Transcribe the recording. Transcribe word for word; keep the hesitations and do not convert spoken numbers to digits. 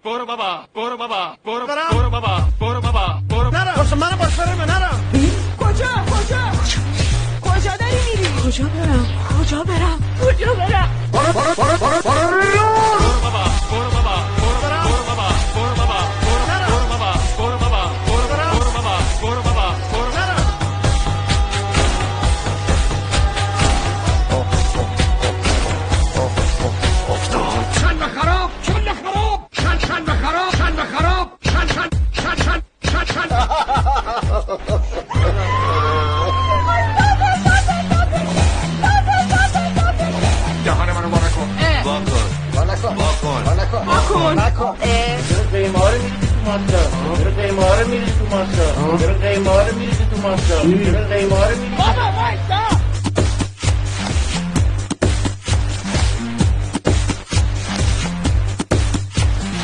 برو بابا برو بابا برو برو بابا برو بابا برو نرم واسه منو باش برم نرم کجا کجا کجا داری میری کجا برم کجا برم کجا برم برو برو برو برو برو برو بابا برو بابا برو برو بابا برو بابا برو بابا برو بابا برو برو بابا برو بابا برو نرم چند خراب چند خراب چند چند خراب چند خراب چند چند چند چند چند چند دهان منو بالا کن وا کن بالا کن وا کن بالا کن کن کن چرا قیماره میریزی تو ماستا چرا قیماره میریزی تو ماستا چرا قیماره میریزی تو ماستا چرا قیماره میریزی بابا وایسا